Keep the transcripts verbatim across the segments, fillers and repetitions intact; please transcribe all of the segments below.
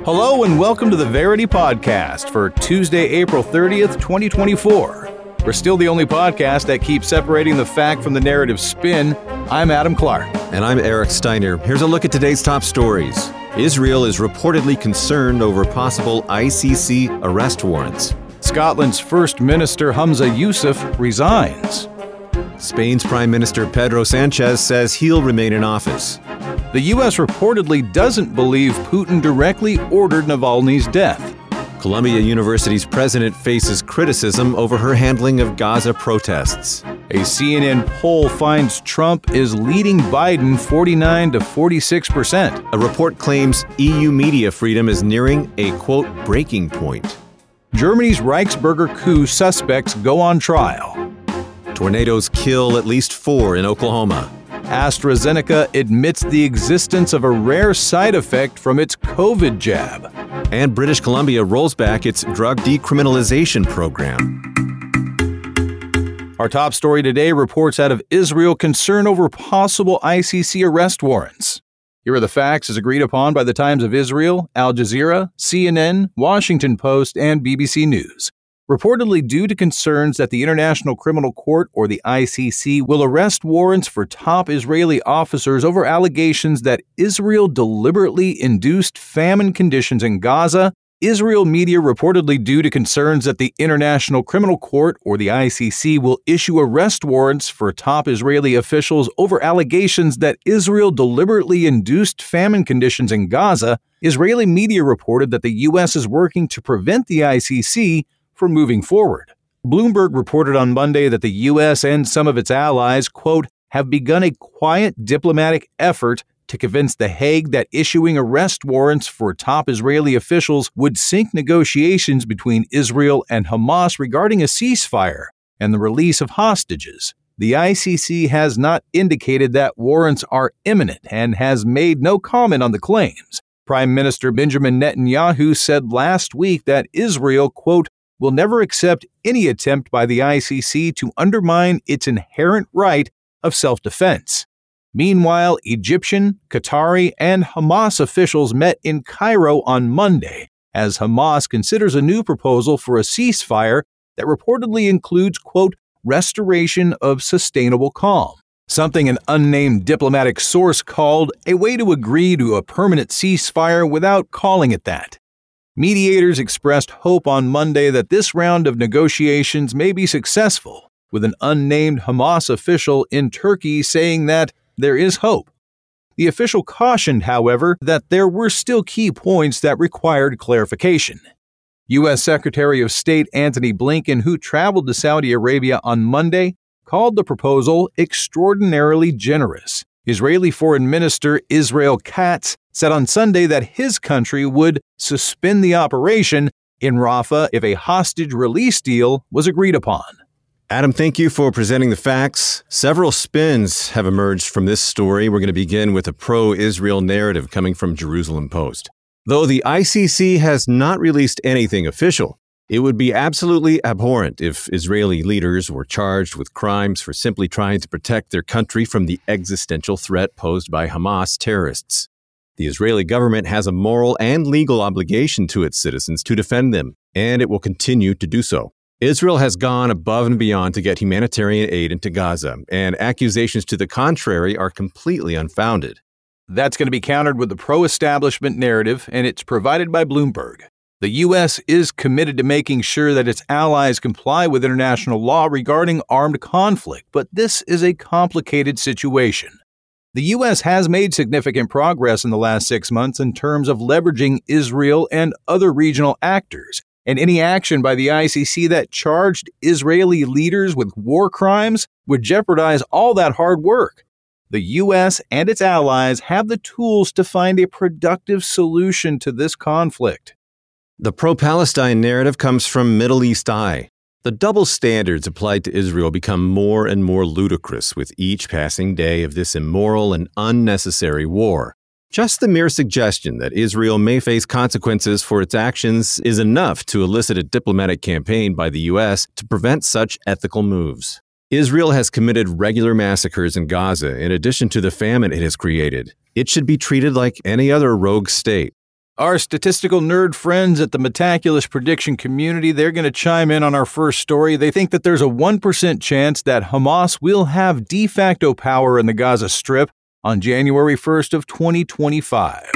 Hello and welcome to the Verity Podcast for Tuesday, April thirtieth, twenty twenty-four. We're still the only podcast that keeps separating the fact from the narrative spin. I'm Adam Clark. And I'm Eric Steiner. Here's a look at today's top stories. Israel is reportedly concerned over possible I C C arrest warrants. Scotland's First Minister Humza Yousaf resigns. Spain's Prime Minister Pedro Sanchez says he'll remain in office. The U S reportedly doesn't believe Putin directly ordered Navalny's death. Columbia University's president faces criticism over her handling of Gaza protests. A C N N poll finds Trump is leading Biden forty-nine to forty-six percent. A report claims E U media freedom is nearing a, quote, breaking point. Germany's Reichsbürger coup suspects go on trial. Tornadoes kill at least four in Oklahoma. AstraZeneca admits the existence of a rare side effect from its COVID jab. And British Columbia rolls back its drug decriminalization program. Our top story today reports out of Israel concern over possible I C C arrest warrants. Here are the facts as agreed upon by the Times of Israel, Al Jazeera, C N N, Washington Post, and B B C News. Reportedly due to concerns that the International Criminal Court, or the I C C, will arrest warrants for top Israeli officers over allegations that Israel deliberately induced famine conditions in Gaza. Israel media reportedly due to concerns that the International Criminal Court, or the I C C, will issue arrest warrants for top Israeli officials over allegations that Israel deliberately induced famine conditions in Gaza. Israeli media reported that the U S is working to prevent the I C C from moving forward. Bloomberg reported on Monday that the U S and some of its allies, quote, have begun a quiet diplomatic effort to convince The Hague that issuing arrest warrants for top Israeli officials would sink negotiations between Israel and Hamas regarding a ceasefire and the release of hostages. The I C C has not indicated that warrants are imminent and has made no comment on the claims. Prime Minister Benjamin Netanyahu said last week that Israel, quote, will never accept any attempt by the I C C to undermine its inherent right of self-defense. Meanwhile, Egyptian, Qatari, and Hamas officials met in Cairo on Monday as Hamas considers a new proposal for a ceasefire that reportedly includes, quote, restoration of sustainable calm, something an unnamed diplomatic source called a way to agree to a permanent ceasefire without calling it that. Mediators expressed hope on Monday that this round of negotiations may be successful, with an unnamed Hamas official in Turkey saying that there is hope. The official cautioned, however, that there were still key points that required clarification. U S Secretary of State Antony Blinken, who traveled to Saudi Arabia on Monday, called the proposal extraordinarily generous. Israeli Foreign Minister Israel Katz said on Sunday that his country would suspend the operation in Rafah if a hostage release deal was agreed upon. Adam, thank you for presenting the facts. Several spins have emerged from this story. We're going to begin with a pro-Israel narrative coming from Jerusalem Post. Though the I C C has not released anything official, it would be absolutely abhorrent if Israeli leaders were charged with crimes for simply trying to protect their country from the existential threat posed by Hamas terrorists. The Israeli government has a moral and legal obligation to its citizens to defend them, and it will continue to do so. Israel has gone above and beyond to get humanitarian aid into Gaza, and accusations to the contrary are completely unfounded. That's going to be countered with the pro-establishment narrative, and it's provided by Bloomberg. The U S is committed to making sure that its allies comply with international law regarding armed conflict, but this is a complicated situation. The U S has made significant progress in the last six months in terms of leveraging Israel and other regional actors, and any action by the I C C that charged Israeli leaders with war crimes would jeopardize all that hard work. The U S and its allies have the tools to find a productive solution to this conflict. The pro-Palestine narrative comes from Middle East Eye. The double standards applied to Israel become more and more ludicrous with each passing day of this immoral and unnecessary war. Just the mere suggestion that Israel may face consequences for its actions is enough to elicit a diplomatic campaign by the U S to prevent such ethical moves. Israel has committed regular massacres in Gaza in addition to the famine it has created. It should be treated like any other rogue state. Our statistical nerd friends at the Metaculous Prediction Community, they're going to chime in on our first story. They think that there's a one percent chance that Hamas will have de facto power in the Gaza Strip on January first of twenty twenty-five.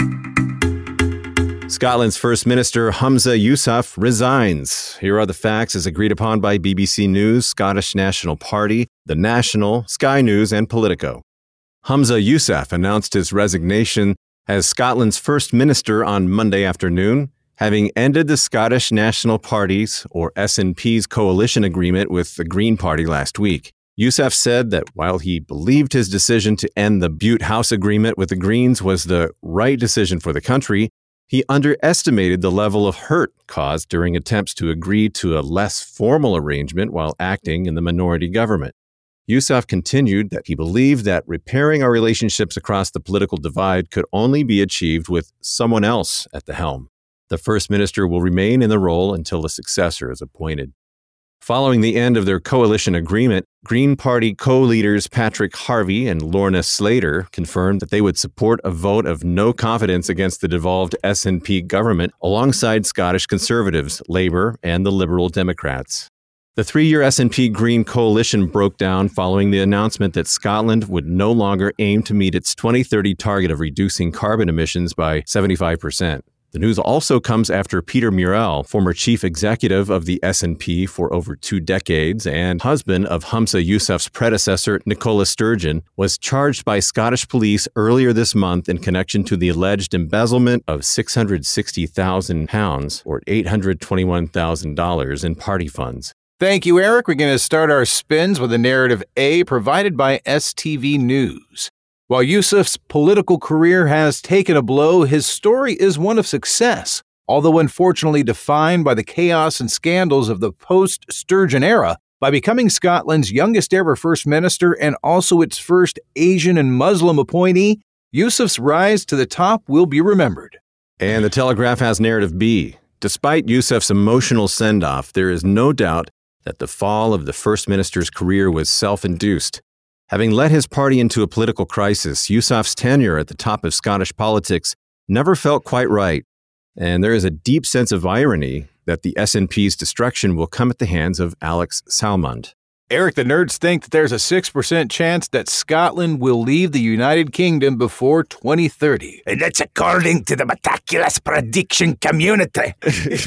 Scotland's First Minister Humza Yousaf resigns. Here are the facts as agreed upon by B B C News, Scottish National Party, The National, Sky News, and Politico. Humza Yousaf announced his resignation as Scotland's First Minister on Monday afternoon, having ended the Scottish National Party's, or S N P's, coalition agreement with the Green Party last week. Yousaf said that while he believed his decision to end the Butte House agreement with the Greens was the right decision for the country, he underestimated the level of hurt caused during attempts to agree to a less formal arrangement while acting in the minority government. Yousaf continued that he believed that repairing our relationships across the political divide could only be achieved with someone else at the helm. The First Minister will remain in the role until a successor is appointed. Following the end of their coalition agreement, Green Party co-leaders Patrick Harvey and Lorna Slater confirmed that they would support a vote of no confidence against the devolved S N P government alongside Scottish Conservatives, Labour, and the Liberal Democrats. The three-year S N P Green coalition broke down following the announcement that Scotland would no longer aim to meet its twenty thirty target of reducing carbon emissions by seventy-five percent. The news also comes after Peter Murrell, former chief executive of the S N P for over two decades and husband of Humza Yousaf's predecessor, Nicola Sturgeon, was charged by Scottish police earlier this month in connection to the alleged embezzlement of six hundred sixty thousand pounds, or eight hundred twenty-one thousand dollars, in party funds. Thank you, Eric. We're going to start our spins with a narrative A provided by S T V News. While Yousaf's political career has taken a blow, his story is one of success, although unfortunately defined by the chaos and scandals of the post-Sturgeon era. By becoming Scotland's youngest ever First Minister and also its first Asian and Muslim appointee, Yousaf's rise to the top will be remembered. And the Telegraph has narrative B. Despite Yousaf's emotional send-off, there is no doubt that the fall of the First Minister's career was self-induced. Having led his party into a political crisis, Yousaf's tenure at the top of Scottish politics never felt quite right, and there is a deep sense of irony that the S N P's destruction will come at the hands of Alex Salmond. Eric, the nerds think that there's a six percent chance that Scotland will leave the United Kingdom before twenty thirty. And that's according to the Metaculous Prediction Community.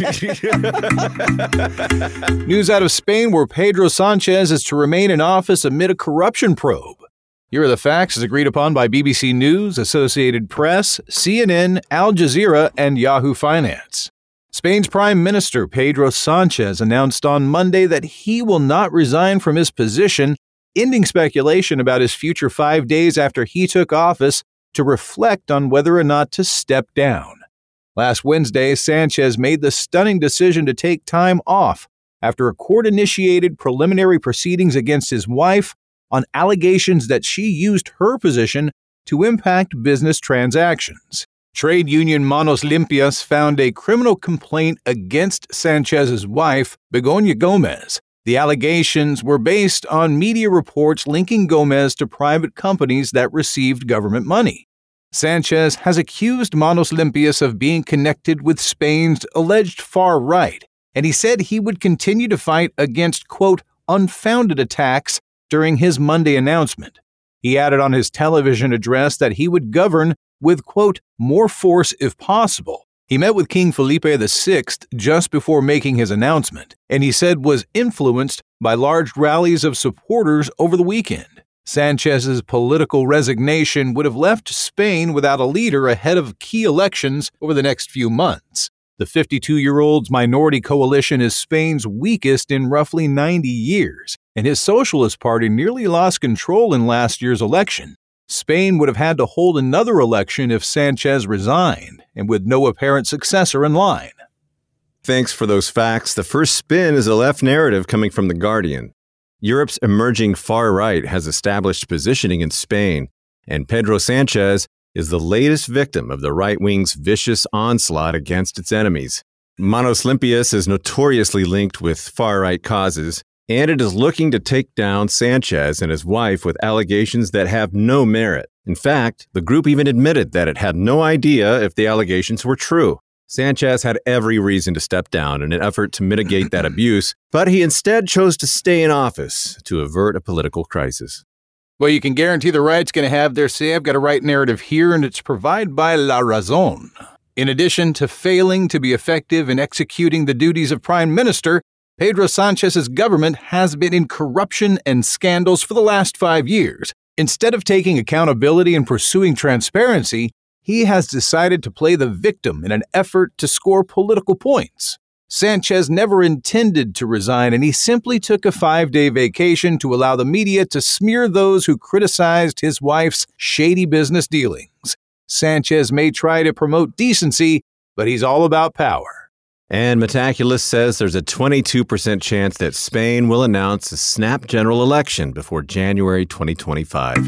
News out of Spain, where Pedro Sanchez is to remain in office amid a corruption probe. Here are the facts as agreed upon by B B C News, Associated Press, C N N, Al Jazeera, and Yahoo Finance. Spain's Prime Minister Pedro Sanchez announced on Monday that he will not resign from his position, ending speculation about his future five days after he took office to reflect on whether or not to step down. Last Wednesday, Sanchez made the stunning decision to take time off after a court-initiated preliminary proceedings against his wife on allegations that she used her position to impact business transactions. Trade union Manos Limpias found a criminal complaint against Sanchez's wife, Begoña Gomez. The allegations were based on media reports linking Gomez to private companies that received government money. Sanchez has accused Manos Limpias of being connected with Spain's alleged far right, and he said he would continue to fight against, quote, unfounded attacks during his Monday announcement. He added on his television address that he would govern with, quote, more force if possible. He met with King Felipe the Sixth just before making his announcement, and he said was influenced by large rallies of supporters over the weekend. Sanchez's political resignation would have left Spain without a leader ahead of key elections over the next few months. The fifty-two-year-old's minority coalition is Spain's weakest in roughly ninety years, and his Socialist Party nearly lost control in last year's election. Spain would have had to hold another election if Sanchez resigned, and with no apparent successor in line. Thanks for those facts. The first spin is a left narrative coming from The Guardian. Europe's emerging far right has established positioning in Spain, and Pedro Sanchez is the latest victim of the right wing's vicious onslaught against its enemies. Manos Limpias is notoriously linked with far right causes, and it is looking to take down Sanchez and his wife with allegations that have no merit. In fact, the group even admitted that it had no idea if the allegations were true. Sanchez had every reason to step down in an effort to mitigate that abuse, but he instead chose to stay in office to avert a political crisis. Well, you can guarantee the right's going to have their say. I've got a right narrative here, and it's provided by La Razón. In addition to failing to be effective in executing the duties of prime minister, Pedro Sanchez's government has been in corruption and scandals for the last five years. Instead of taking accountability and pursuing transparency, he has decided to play the victim in an effort to score political points. Sanchez never intended to resign, and he simply took a five-day vacation to allow the media to smear those who criticized his wife's shady business dealings. Sanchez may try to promote decency, but he's all about power. And Metaculus says there's a twenty-two percent chance that Spain will announce a snap general election before January twenty twenty-five.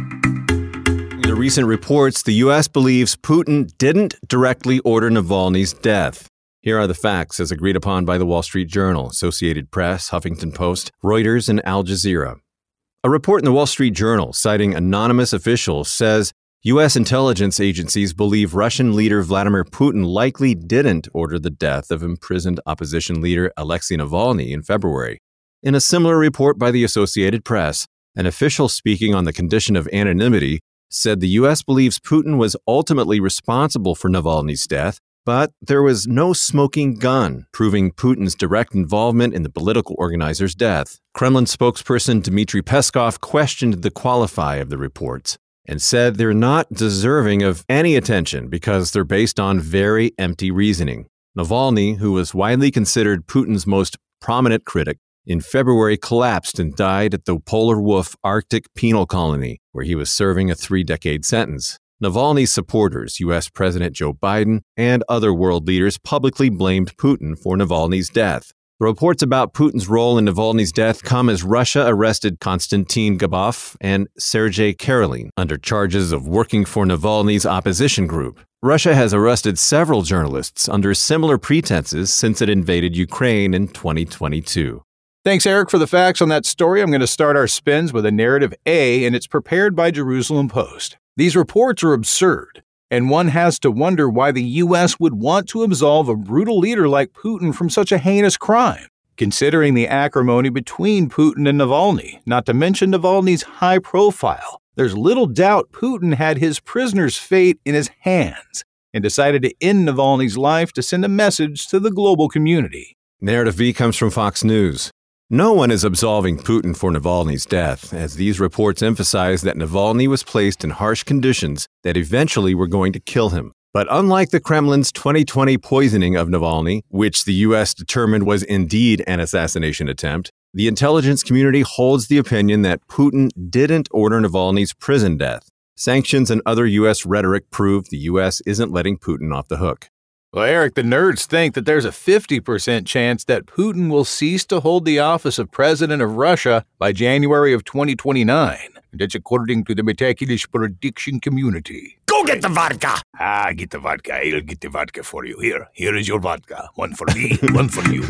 In the recent reports, the U S believes Putin didn't directly order Navalny's death. Here are the facts as agreed upon by the Wall Street Journal, Associated Press, Huffington Post, Reuters, and Al Jazeera. A report in the Wall Street Journal citing anonymous officials says U S intelligence agencies believe Russian leader Vladimir Putin likely didn't order the death of imprisoned opposition leader Alexei Navalny in February. In a similar report by the Associated Press, an official speaking on the condition of anonymity said the U S believes Putin was ultimately responsible for Navalny's death, but there was no smoking gun proving Putin's direct involvement in the political organizer's death. Kremlin spokesperson Dmitry Peskov questioned the qualify of the reports and said they're not deserving of any attention because they're based on very empty reasoning. Navalny, who was widely considered Putin's most prominent critic, in February collapsed and died at the Polar Wolf Arctic Penal Colony, where he was serving a three-decade sentence. Navalny's supporters, U S President Joe Biden, and other world leaders publicly blamed Putin for Navalny's death. The reports about Putin's role in Navalny's death come as Russia arrested Konstantin Gabov and Sergei Karelin under charges of working for Navalny's opposition group. Russia has arrested several journalists under similar pretenses since it invaded Ukraine in twenty twenty-two. Thanks, Eric, for the facts on that story. I'm going to start our spins with a narrative A, and it's prepared by Jerusalem Post. These reports are absurd, and one has to wonder why the U S would want to absolve a brutal leader like Putin from such a heinous crime, considering the acrimony between Putin and Navalny, not to mention Navalny's high profile. There's little doubt Putin had his prisoner's fate in his hands and decided to end Navalny's life to send a message to the global community. Narrative V comes from Fox News. No one is absolving Putin for Navalny's death, as these reports emphasize that Navalny was placed in harsh conditions that eventually were going to kill him. But unlike the Kremlin's twenty twenty poisoning of Navalny, which the U S determined was indeed an assassination attempt, the intelligence community holds the opinion that Putin didn't order Navalny's prison death. Sanctions and other U S rhetoric prove the U S isn't letting Putin off the hook. Well, Eric, the nerds think that there's a fifty percent chance that Putin will cease to hold the office of president of Russia by January of twenty twenty-nine. That's according to the meticulous prediction community. Go get the vodka! Ah, get the vodka. I'll get the vodka for you. Here, here is your vodka. One for me, one for you.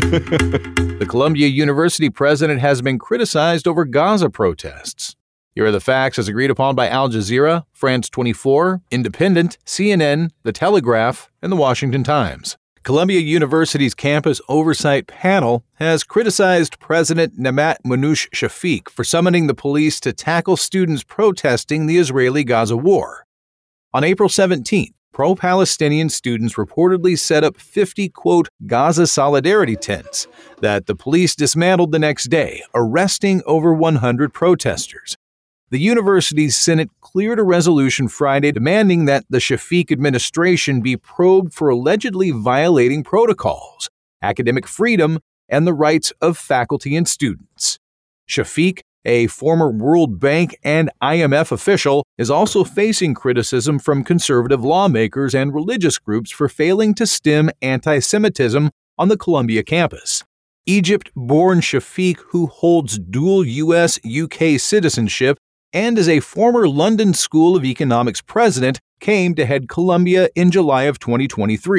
The Columbia University president has been criticized over Gaza protests. Here are the facts as agreed upon by Al Jazeera, France twenty-four, Independent, C N N, The Telegraph, and The Washington Times. Columbia University's campus oversight panel has criticized President Namat Manoush Shafiq for summoning the police to tackle students protesting the Israeli-Gaza war. On April seventeenth, pro-Palestinian students reportedly set up fifty, quote, Gaza solidarity tents that the police dismantled the next day, arresting over one hundred protesters. The university's Senate cleared a resolution Friday demanding that the Shafiq administration be probed for allegedly violating protocols, academic freedom, and the rights of faculty and students. Shafiq, a former World Bank and I M F official, is also facing criticism from conservative lawmakers and religious groups for failing to stem anti-Semitism on the Columbia campus. Egypt-born Shafiq, who holds dual U S U K citizenship, and is a former London School of Economics president, came to head Columbia in July of twenty twenty-three.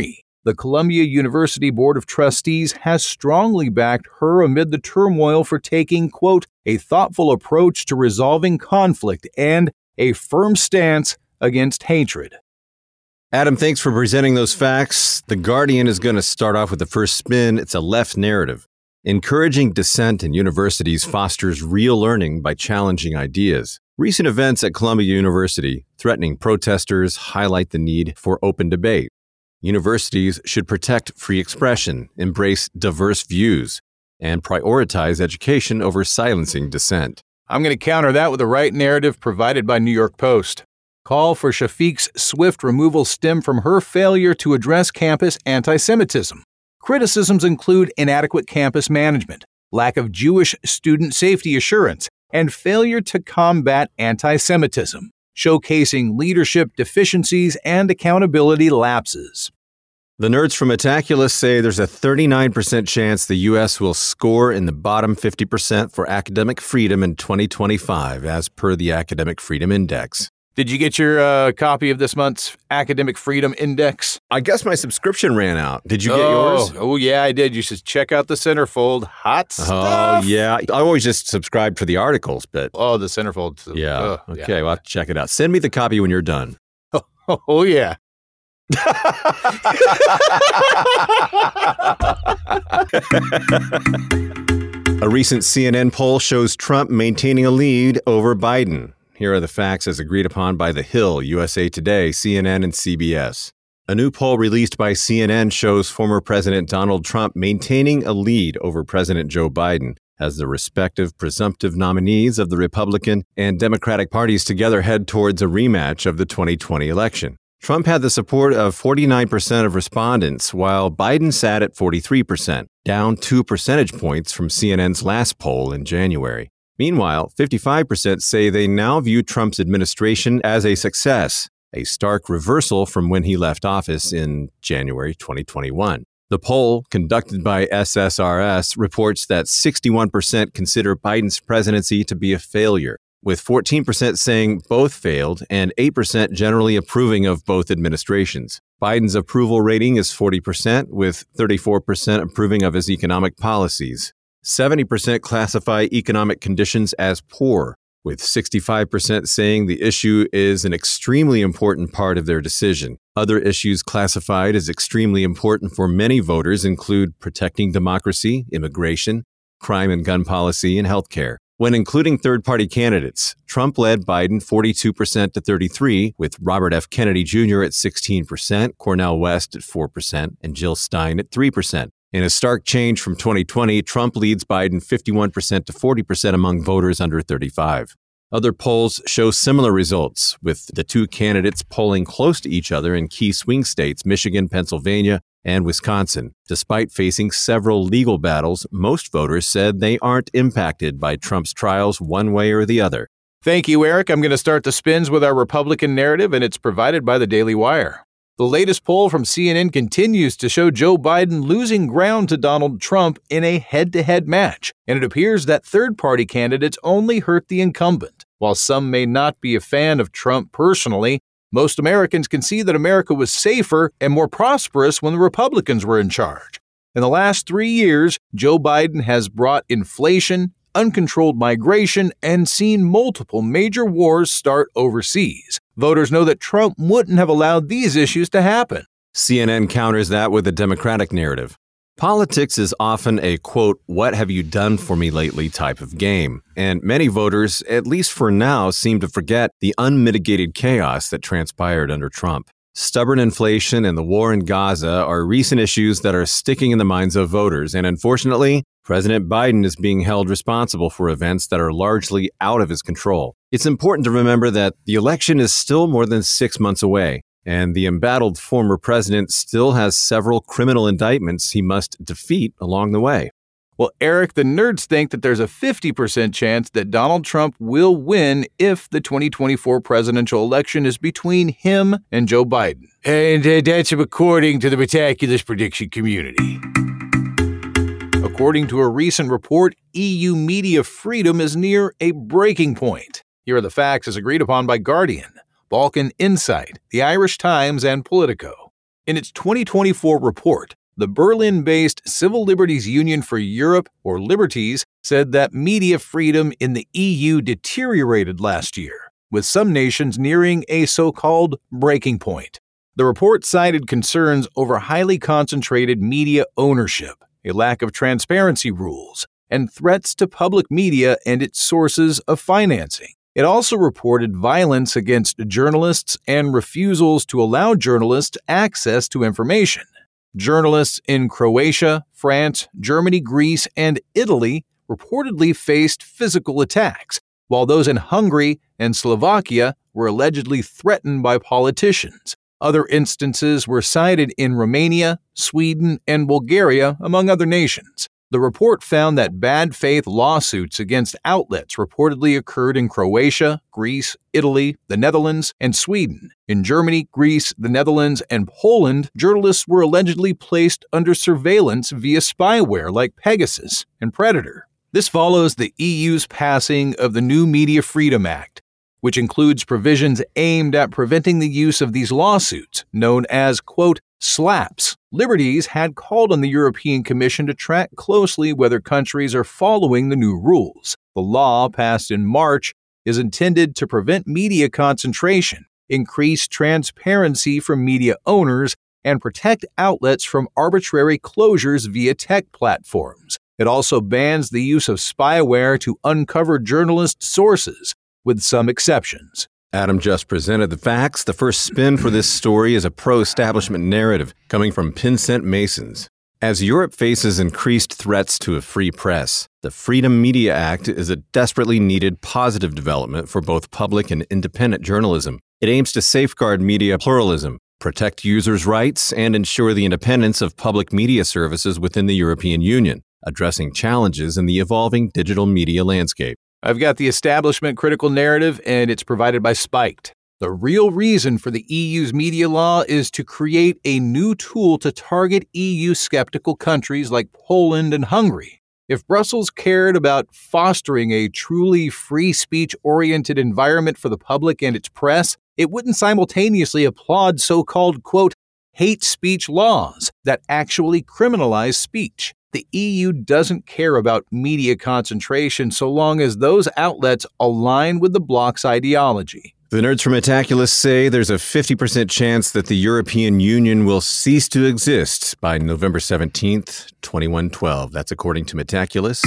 The Columbia University Board of Trustees has strongly backed her amid the turmoil for taking, quote, a thoughtful approach to resolving conflict and a firm stance against hatred. Adam, thanks for presenting those facts. The Guardian is going to start off with the first spin. It's a left narrative. Encouraging dissent in universities fosters real learning by challenging ideas. Recent events at Columbia University threatening protesters highlight the need for open debate. Universities should protect free expression, embrace diverse views, and prioritize education over silencing dissent. I'm going to counter that with the right narrative provided by New York Post. Call for Shafiq's swift removal stem from her failure to address campus anti-Semitism. Criticisms include inadequate campus management, lack of Jewish student safety assurance, and failure to combat anti-Semitism, showcasing leadership deficiencies and accountability lapses. The nerds from Metaculus say there's a thirty-nine percent chance the U S will score in the bottom fifty percent for academic freedom in twenty twenty-five, as per the Academic Freedom Index. Did you get your uh, copy of this month's Academic Freedom Index? I guess my subscription ran out. Did you get oh, yours? Oh, yeah, I did. You should check out the Centerfold. Hot stuff. Oh, yeah. I always just subscribe for the articles, but... Oh, the Centerfold. Yeah. Oh, okay, yeah. well, I'll have to check it out. Send me the copy when you're done. Oh, oh yeah. A recent C N N poll shows Trump maintaining a lead over Biden. Here are the facts as agreed upon by The Hill, U S A Today, C N N, and C B S. A new poll released by C N N shows former President Donald Trump maintaining a lead over President Joe Biden as the respective presumptive nominees of the Republican and Democratic parties together head towards a rematch of the twenty twenty election. Trump had the support of forty-nine percent of respondents, while Biden sat at forty-three percent, down two percentage points from C N N's last poll in January. Meanwhile, fifty-five percent say they now view Trump's administration as a success, a stark reversal from when he left office in January twenty twenty-one. The poll, conducted by S S R S, reports that sixty-one percent consider Biden's presidency to be a failure, with fourteen percent saying both failed and eight percent generally approving of both administrations. Biden's approval rating is forty percent, with thirty-four percent approving of his economic policies. seventy percent classify economic conditions as poor, with sixty-five percent saying the issue is an extremely important part of their decision. Other issues classified as extremely important for many voters include protecting democracy, immigration, crime and gun policy, and healthcare. When including third-party candidates, Trump led Biden forty-two percent to thirty-three, with Robert F. Kennedy Junior at sixteen percent, Cornel West at four percent, and Jill Stein at three percent. In a stark change from twenty twenty, Trump leads Biden fifty-one percent to forty percent among voters under thirty-five. Other polls show similar results, with the two candidates polling close to each other in key swing states, Michigan, Pennsylvania, and Wisconsin. Despite facing several legal battles, most voters said they aren't impacted by Trump's trials one way or the other. Thank you, Eric. I'm going to start the spins with our Republican narrative, and it's provided by the Daily Wire. The latest poll from C N N continues to show Joe Biden losing ground to Donald Trump in a head-to-head match, and it appears that third-party candidates only hurt the incumbent. While some may not be a fan of Trump personally, most Americans can see that America was safer and more prosperous when the Republicans were in charge. In the last three years, Joe Biden has brought inflation, uncontrolled migration, and seen multiple major wars start overseas. Voters know that Trump wouldn't have allowed these issues to happen. C N N counters that with a Democratic narrative. Politics is often a, quote, what have you done for me lately type of game, and many voters, at least for now, seem to forget the unmitigated chaos that transpired under Trump. Stubborn inflation and the war in Gaza are recent issues that are sticking in the minds of voters, and unfortunately, President Biden is being held responsible for events that are largely out of his control. It's important to remember that the election is still more than six months away, and the embattled former president still has several criminal indictments he must defeat along the way. Well, Eric, the nerds think that there's a fifty percent chance that Donald Trump will win if the twenty twenty-four presidential election is between him and Joe Biden. And uh, that's according to the Metaculus prediction community. According to a recent report, E U media freedom is near a breaking point. Here are the facts as agreed upon by Guardian, Balkan Insight, The Irish Times, and Politico. In its twenty twenty-four report, the Berlin-based Civil Liberties Union for Europe, or Liberties, said that media freedom in the E U deteriorated last year, with some nations nearing a so-called breaking point. The report cited concerns over highly concentrated media ownership, a lack of transparency rules, and threats to public media and its sources of financing. It also reported violence against journalists and refusals to allow journalists access to information. Journalists in Croatia, France, Germany, Greece, and Italy reportedly faced physical attacks, while those in Hungary and Slovakia were allegedly threatened by politicians. Other instances were cited in Romania, Sweden, and Bulgaria, among other nations. The report found that bad faith lawsuits against outlets reportedly occurred in Croatia, Greece, Italy, the Netherlands, and Sweden. In Germany, Greece, the Netherlands, and Poland, journalists were allegedly placed under surveillance via spyware like Pegasus and Predator. This follows the E U's passing of the new Media Freedom Act, which includes provisions aimed at preventing the use of these lawsuits, known as, quote, slaps. Liberties had called on the European Commission to track closely whether countries are following the new rules. The law, passed in March, is intended to prevent media concentration, increase transparency for media owners, and protect outlets from arbitrary closures via tech platforms. It also bans the use of spyware to uncover journalist sources, with some exceptions. Adam just presented the facts. The first spin for this story is a pro-establishment narrative coming from Pincent Masons. As Europe faces increased threats to a free press, the Freedom Media Act is a desperately needed positive development for both public and independent journalism. It aims to safeguard media pluralism, protect users' rights, and ensure the independence of public media services within the European Union, addressing challenges in the evolving digital media landscape. I've got the establishment critical narrative, and it's provided by Spiked. The real reason for the E U's media law is to create a new tool to target E U-skeptical countries like Poland and Hungary. If Brussels cared about fostering a truly free speech-oriented environment for the public and its press, it wouldn't simultaneously applaud so-called, quote, hate speech laws that actually criminalize speech. The E U doesn't care about media concentration so long as those outlets align with the bloc's ideology. The nerds from Metaculus say there's a fifty percent chance that the European Union will cease to exist by November seventeenth, twenty-one twelve. That's according to Metaculus.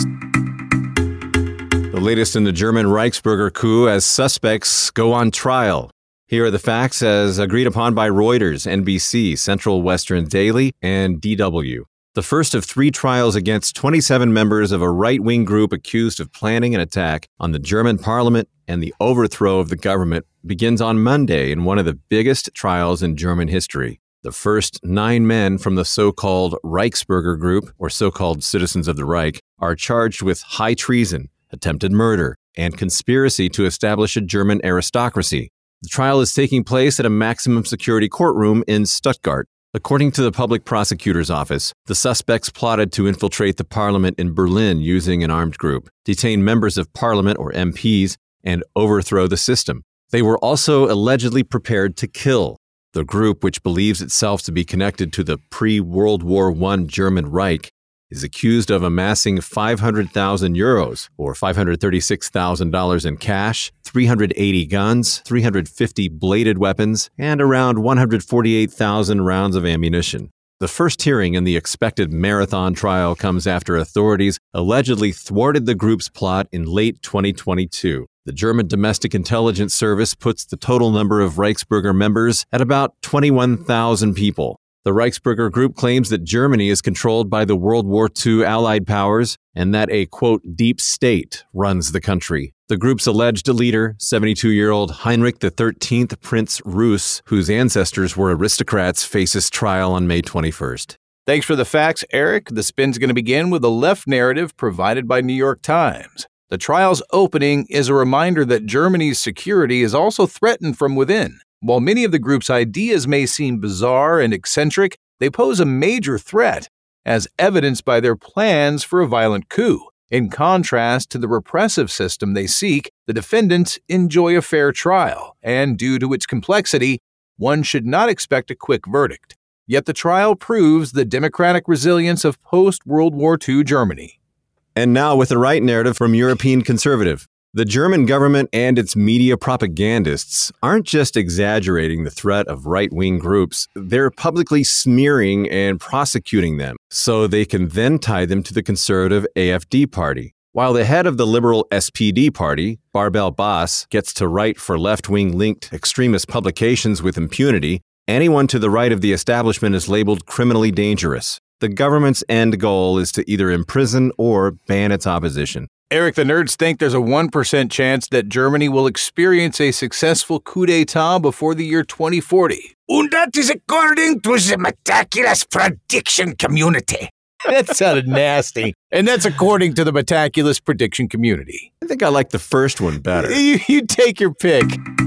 The latest in the German Reichsbürger coup as suspects go on trial. Here are the facts as agreed upon by Reuters, N B C, Central Western Daily, and D W. The first of three trials against twenty-seven members of a right-wing group accused of planning an attack on the German parliament and the overthrow of the government begins on Monday in one of the biggest trials in German history. The first nine men from the so-called Reichsbürger group, or so-called Citizens of the Reich, are charged with high treason, attempted murder, and conspiracy to establish a German aristocracy. The trial is taking place at a maximum security courtroom in Stuttgart. According to the public prosecutor's office, the suspects plotted to infiltrate the parliament in Berlin using an armed group, detain members of parliament or M Ps, and overthrow the system. They were also allegedly prepared to kill. The group, which believes itself to be connected to the pre-World War One German Reich, is accused of amassing five hundred thousand euros, or five hundred thirty-six thousand dollars in cash, three hundred eighty guns, three hundred fifty bladed weapons, and around one hundred forty-eight thousand rounds of ammunition. The first hearing in the expected marathon trial comes after authorities allegedly thwarted the group's plot in late twenty twenty-two. The German Domestic Intelligence Service puts the total number of Reichsbürger members at about twenty-one thousand people. The Reichsbürger group claims that Germany is controlled by the World War Two Allied powers and that a, quote, deep state runs the country. The group's alleged leader, seventy-two-year-old Heinrich the thirteenth Prince Rus, whose ancestors were aristocrats, faces trial on May twenty-first. Thanks for the facts, Eric. The spin's going to begin with the left narrative provided by New York Times. The trial's opening is a reminder that Germany's security is also threatened from within. While many of the group's ideas may seem bizarre and eccentric, they pose a major threat, as evidenced by their plans for a violent coup. In contrast to the repressive system they seek, the defendants enjoy a fair trial, and due to its complexity, one should not expect a quick verdict. Yet the trial proves the democratic resilience of post-World War Two Germany. And now with the right narrative from European Conservative. The German government and its media propagandists aren't just exaggerating the threat of right-wing groups, they're publicly smearing and prosecuting them so they can then tie them to the conservative A F D party. While the head of the liberal S P D party, Barbel Baas, gets to write for left-wing linked extremist publications with impunity, anyone to the right of the establishment is labeled criminally dangerous. The government's end goal is to either imprison or ban its opposition. Eric, the nerds think there's a one percent chance that Germany will experience a successful coup d'etat before the year twenty forty. And that is according to the meticulous prediction community. That sounded nasty. And that's according to the meticulous prediction community. I think I like the first one better. You, you take your pick.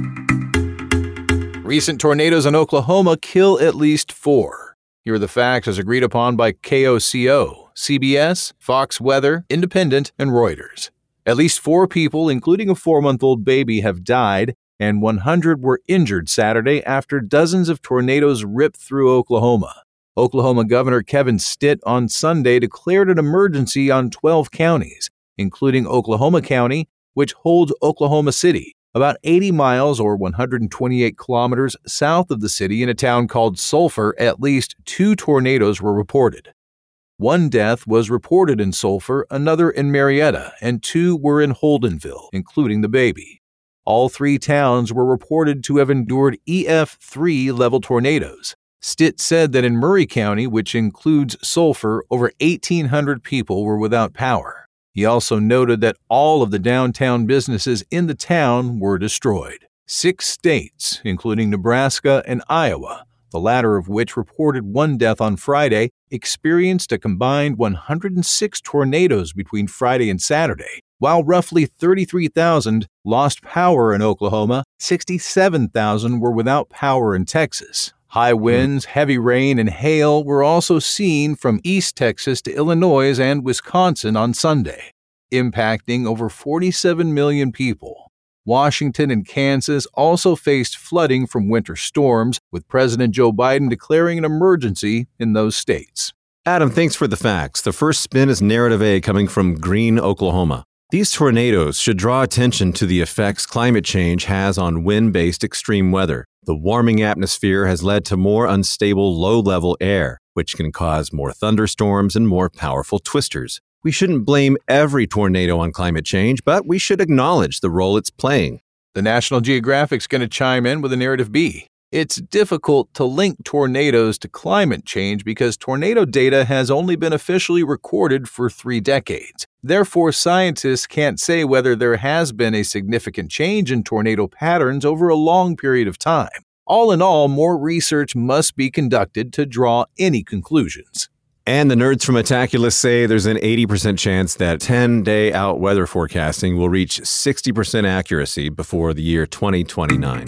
Recent tornadoes in Oklahoma kill at least four. Here are the facts as agreed upon by K O C O, C B S, Fox Weather, Independent, and Reuters. At least four people, including a four-month-old baby, have died, and one hundred were injured Saturday after dozens of tornadoes ripped through Oklahoma. Oklahoma Governor Kevin Stitt on Sunday declared an emergency on twelve counties, including Oklahoma County, which holds Oklahoma City, about eighty miles or one hundred twenty-eight kilometers south of the city in a town called Sulphur. At least two tornadoes were reported. One death was reported in Sulphur, another in Marietta, and two were in Holdenville, including the baby. All three towns were reported to have endured E F three level tornadoes. Stitt said that in Murray County, which includes Sulphur, over eighteen hundred people were without power. He also noted that all of the downtown businesses in the town were destroyed. Six states, including Nebraska and Iowa, the latter of which reported one death on Friday, experienced a combined one hundred six tornadoes between Friday and Saturday. While roughly thirty-three thousand lost power in Oklahoma, sixty-seven thousand were without power in Texas. High winds, heavy rain, and hail were also seen from East Texas to Illinois and Wisconsin on Sunday, impacting over forty-seven million people. Washington and Kansas also faced flooding from winter storms, with President Joe Biden declaring an emergency in those states. Adam, thanks for the facts. The first spin is Narrative A coming from Green, Oklahoma. These tornadoes should draw attention to the effects climate change has on wind-based extreme weather. The warming atmosphere has led to more unstable low-level air, which can cause more thunderstorms and more powerful twisters. We shouldn't blame every tornado on climate change, but we should acknowledge the role it's playing. The National Geographic's going to chime in with a Narrative B. It's difficult to link tornadoes to climate change because tornado data has only been officially recorded for three decades. Therefore, scientists can't say whether there has been a significant change in tornado patterns over a long period of time. All in all, more research must be conducted to draw any conclusions. And the nerds from Metaculus say there's an eighty percent chance that ten-day out weather forecasting will reach sixty percent accuracy before the year twenty twenty-nine.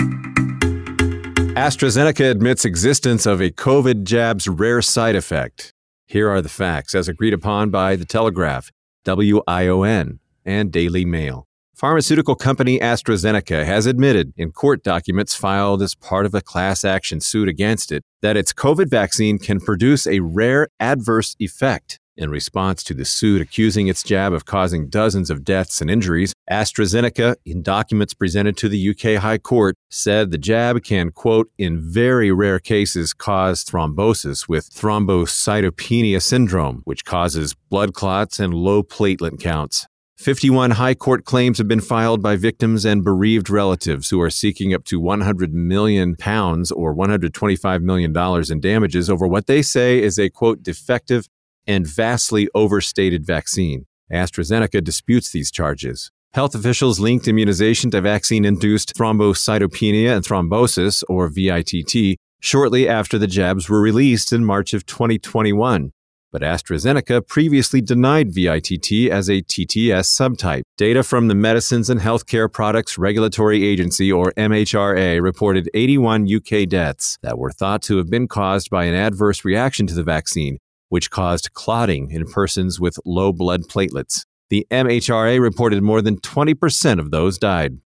AstraZeneca admits existence of a COVID jab's rare side effect. Here are the facts as agreed upon by The Telegraph, W I O N, and Daily Mail. Pharmaceutical company AstraZeneca has admitted in court documents filed as part of a class action suit against it that its COVID vaccine can produce a rare adverse effect. In response to the suit accusing its jab of causing dozens of deaths and injuries, AstraZeneca, in documents presented to the U K High Court, said the jab can, quote, in very rare cases cause thrombosis with thrombocytopenia syndrome, which causes blood clots and low platelet counts. fifty-one high court claims have been filed by victims and bereaved relatives who are seeking up to one hundred million pounds or one hundred twenty-five million dollars in damages over what they say is a, quote, defective and vastly overstated vaccine. AstraZeneca disputes these charges. Health officials linked immunization to vaccine-induced thrombocytopenia and thrombosis, or V I T T, shortly after the jabs were released in March of twenty twenty-one. But AstraZeneca previously denied V I T T as a T T S subtype. Data from the Medicines and Healthcare Products Regulatory Agency, or M H R A, reported eighty-one U K deaths that were thought to have been caused by an adverse reaction to the vaccine, which caused clotting in persons with low blood platelets. The M H R A reported more than twenty percent of those died.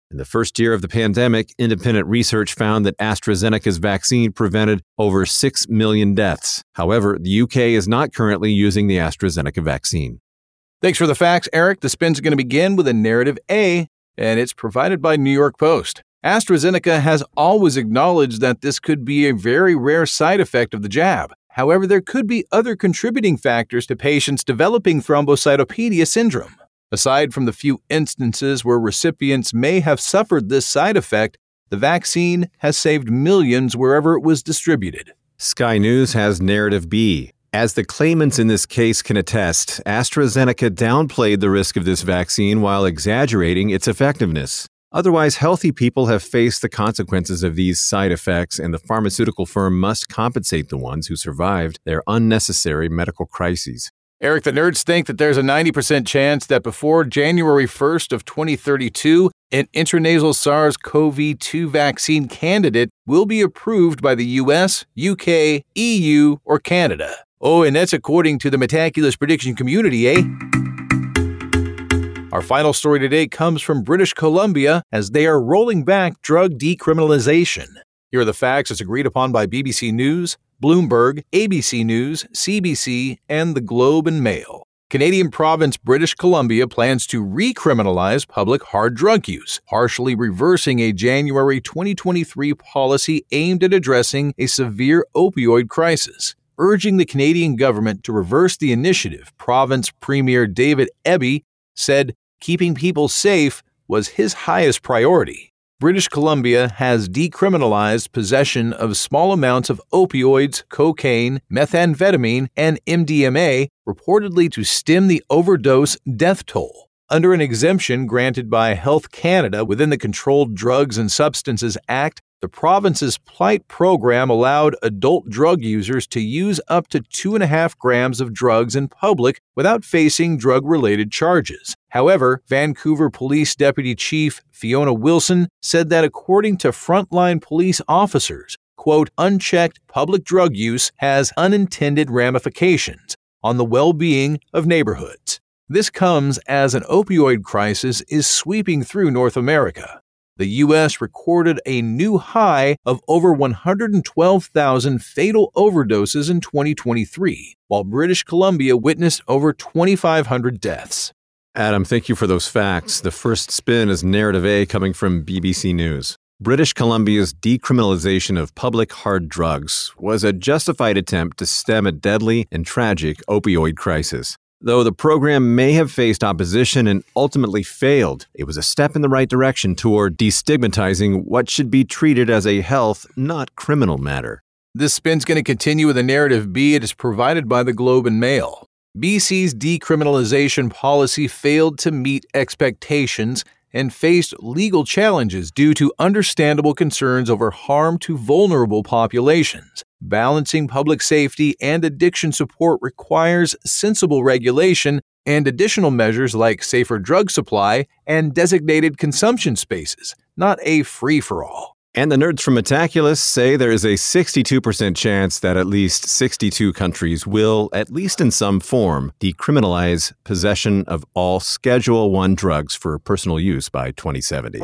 In the first year of the pandemic, independent research found that AstraZeneca's vaccine prevented over six million deaths. However, the U K is not currently using the AstraZeneca vaccine. Thanks for the facts, Eric. The spin's going to begin with a narrative A, and it's provided by New York Post. AstraZeneca has always acknowledged that this could be a very rare side effect of the jab. However, there could be other contributing factors to patients developing thrombocytopenia syndrome. Aside from the few instances where recipients may have suffered this side effect, the vaccine has saved millions wherever it was distributed. Sky News has narrative B. As the claimants in this case can attest, AstraZeneca downplayed the risk of this vaccine while exaggerating its effectiveness. Otherwise, healthy people have faced the consequences of these side effects, and the pharmaceutical firm must compensate the ones who survived their unnecessary medical crises. Eric, the nerds think that there's a ninety percent chance that before January first of twenty thirty-two, an intranasal SARS-C o V two vaccine candidate will be approved by the U S, U K, E U, or Canada. Oh, and that's according to the Metaculous prediction community, eh? Our final story today comes from British Columbia as they are rolling back drug decriminalization. Here are the facts as agreed upon by B B C News, Bloomberg, A B C News, C B C, and the Globe and Mail. Canadian province British Columbia plans to recriminalize public hard drug use, partially reversing a January twenty twenty-three policy aimed at addressing a severe opioid crisis. Urging the Canadian government to reverse the initiative, Province Premier David Eby said keeping people safe was his highest priority. British Columbia has decriminalized possession of small amounts of opioids, cocaine, methamphetamine, and M D M A, reportedly to stem the overdose death toll. Under an exemption granted by Health Canada within the Controlled Drugs and Substances Act, the province's PLIGHT program allowed adult drug users to use up to two and a half grams of drugs in public without facing drug-related charges. However, Vancouver Police Deputy Chief Fiona Wilson said that according to frontline police officers, quote, unchecked public drug use has unintended ramifications on the well-being of neighborhoods. This comes as an opioid crisis is sweeping through North America. The U S recorded a new high of over one hundred twelve thousand fatal overdoses in twenty twenty-three, while British Columbia witnessed over twenty-five hundred deaths. Adam, thank you for those facts. The first spin is narrative A coming from B B C News. British Columbia's decriminalization of public hard drugs was a justified attempt to stem a deadly and tragic opioid crisis. Though the program may have faced opposition and ultimately failed, it was a step in the right direction toward destigmatizing what should be treated as a health, not criminal matter. This spin's going to continue with a narrative B. It is provided by the Globe and Mail. B C's decriminalization policy failed to meet expectations and faced legal challenges due to understandable concerns over harm to vulnerable populations. Balancing public safety and addiction support requires sensible regulation and additional measures like safer drug supply and designated consumption spaces, not a free-for-all. And the nerds from Metaculous say there is a sixty-two percent chance that at least sixty-two countries will, at least in some form, decriminalize possession of all Schedule one drugs for personal use by twenty seventy.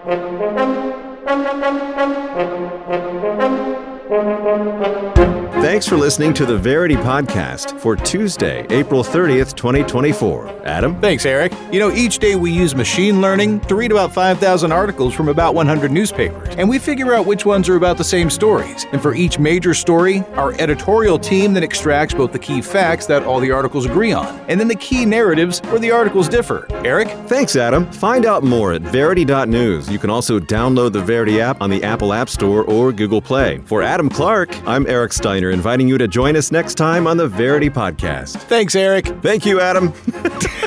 Thanks for listening to the Verity Podcast for Tuesday, April thirtieth, twenty twenty-four. Adam? Thanks, Eric. You know, each day we use machine learning to read about five thousand articles from about one hundred newspapers, and we figure out which ones are about the same stories. And for each major story, our editorial team then extracts both the key facts that all the articles agree on, and then the key narratives where the articles differ. Eric? Thanks, Adam. Find out more at verity dot news. You can also download the Verity app on the Apple App Store or Google Play. For Adam Clark, I'm Eric Steiner, inviting you to join us next time on the Verity Podcast. Thanks, Eric. Thank you, Adam.